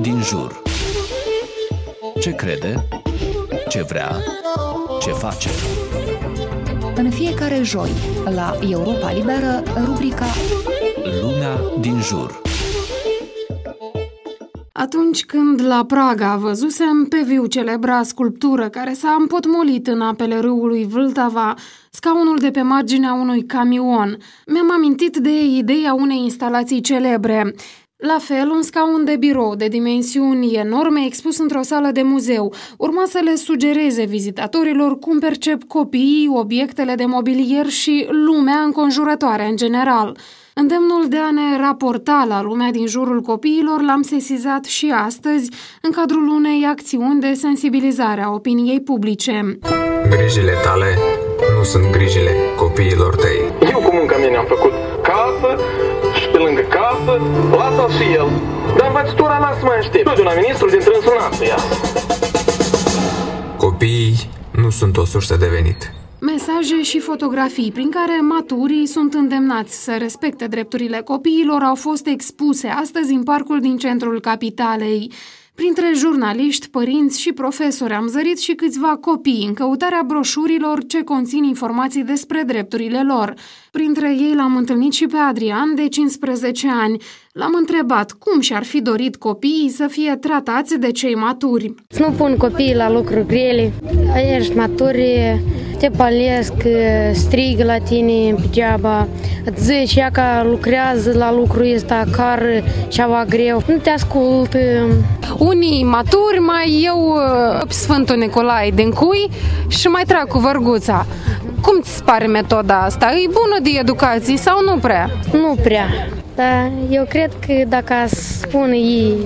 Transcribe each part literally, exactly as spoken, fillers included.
din jur. Ce crede, ce vrea, ce face. În fiecare joi, la Europa Liberă, rubrica Lumea din jur. Atunci când la Praga văzusem pe viu celebra sculptură care s-a împotmolit în apele râului Vltava, scaunul de pe marginea unui camion, mi-am amintit de ideea unei instalații celebre. La fel, un scaun de birou de dimensiuni enorme expus într-o sală de muzeu urma să le sugereze vizitatorilor cum percep copiii, obiectele de mobilier și lumea înconjurătoare în general. Îndemnul de a ne raporta la lumea din jurul copiilor l-am sesizat și astăzi în cadrul unei acțiuni de sensibilizare a opiniei publice. Grijile tale nu sunt grijile copiilor tăi. Eu cu munca mea am făcut casă și pe lângă casă, lasă-l și el. Dar învățătura lasă mai aștept. Eu de la ministrul din trânsunață, ia. Copiii nu sunt o sursă de venit. Mesaje și fotografii prin care maturii sunt îndemnați să respecte drepturile copiilor au fost expuse astăzi în parcul din centrul capitalei. Printre jurnaliști, părinți și profesori am zărit și câțiva copii în căutarea broșurilor ce conțin informații despre drepturile lor. Printre ei l-am întâlnit și pe Adrian, de cincisprezece ani. L-am întrebat cum și-ar fi dorit copiii să fie tratați de cei maturi. Să nu pun copiii la lucruri grele. Ești maturi, te palesc, strigă la tine în degeaba, îți zice ea că lucrează la lucrul ăsta, car ceva greu, nu te ascultă. Unii maturi mai iau Sfântul Nicolae din cui și mai trag cu vărguța. Cum ți pare metoda asta? E bună de educație sau nu prea? Nu prea, dar eu cred că dacă spun ei,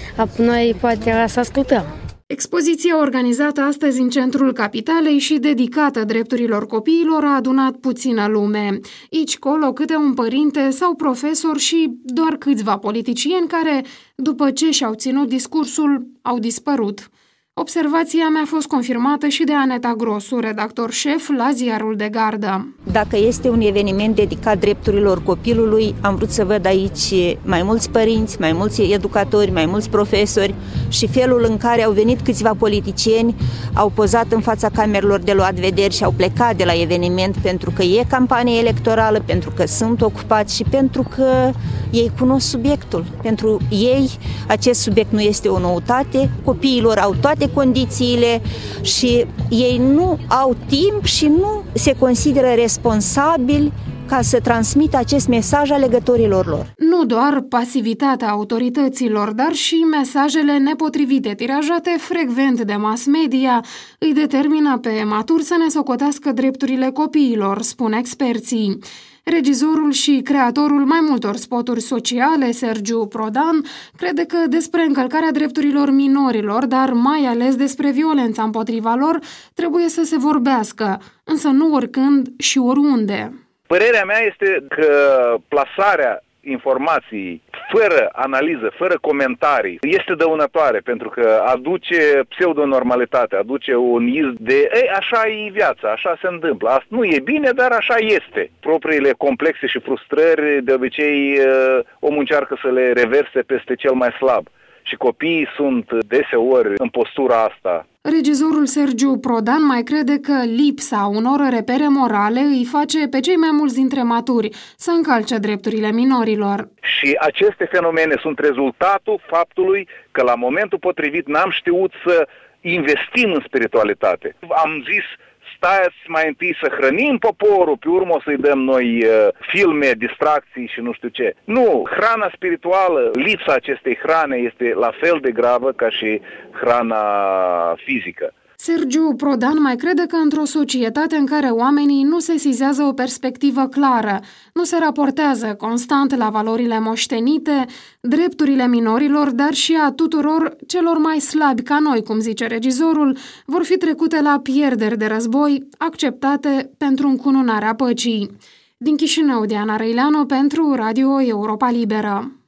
noi poate să ascultăm. Expoziția organizată astăzi în centrul capitalei și dedicată drepturilor copiilor a adunat puțină lume. Aici colo câte un părinte sau profesor și doar câțiva politicieni care, după ce și-au ținut discursul, au dispărut. Observația mea a fost confirmată și de Aneta Grosu, redactor șef la Ziarul de Gardă. Dacă este un eveniment dedicat drepturilor copilului, am vrut să văd aici mai mulți părinți, mai mulți educatori, mai mulți profesori și felul în care au venit câțiva politicieni, au pozat în fața camerelor de luat vederi și au plecat de la eveniment pentru că e campanie electorală, pentru că sunt ocupați și pentru că ei cunosc subiectul. Pentru ei acest subiect nu este o noutate, copiilor au toate condițiile și ei nu au timp și nu se consideră responsabili ca să transmită acest mesaj alegătorilor lor. Nu doar pasivitatea autorităților, dar și mesajele nepotrivite tirajate frecvent de mass media îi determină pe maturi să ne socotească drepturile copiilor, spun experții. Regizorul și creatorul mai multor spoturi sociale, Sergiu Prodan, crede că despre încălcarea drepturilor minorilor, dar mai ales despre violența împotriva lor, trebuie să se vorbească, însă nu oricând și oriunde. Părerea mea este că plasarea informații fără analiză, fără comentarii, este dăunătoare pentru că aduce pseudonormalitate, aduce un iz de ei, așa e viața, așa se întâmplă. Asta nu e bine, dar așa este. Propriile complexe și frustrări, de obicei, omul încearcă să le reverse peste cel mai slab. Și copiii sunt deseori în postura asta. Regizorul Sergiu Prodan mai crede că lipsa unor repere morale îi face pe cei mai mulți dintre maturi să încalce drepturile minorilor. Și aceste fenomene sunt rezultatul faptului că la momentul potrivit n-am știut să investim în spiritualitate. Am zis, stați mai întâi să hrănim poporul, pe urmă o să-i dăm noi uh, filme, distracții și nu știu ce. Nu, hrana spirituală, lipsa acestei hrane este la fel de gravă ca și hrana fizică. Sergiu Prodan mai crede că într-o societate în care oamenii nu sesizează o perspectivă clară, nu se raportează constant la valorile moștenite, drepturile minorilor, dar și a tuturor celor mai slabi ca noi, cum zice regizorul, vor fi trecute la pierderi de război, acceptate pentru încununarea păcii. Din Chișinău, Diana Răileanu pentru Radio Europa Liberă.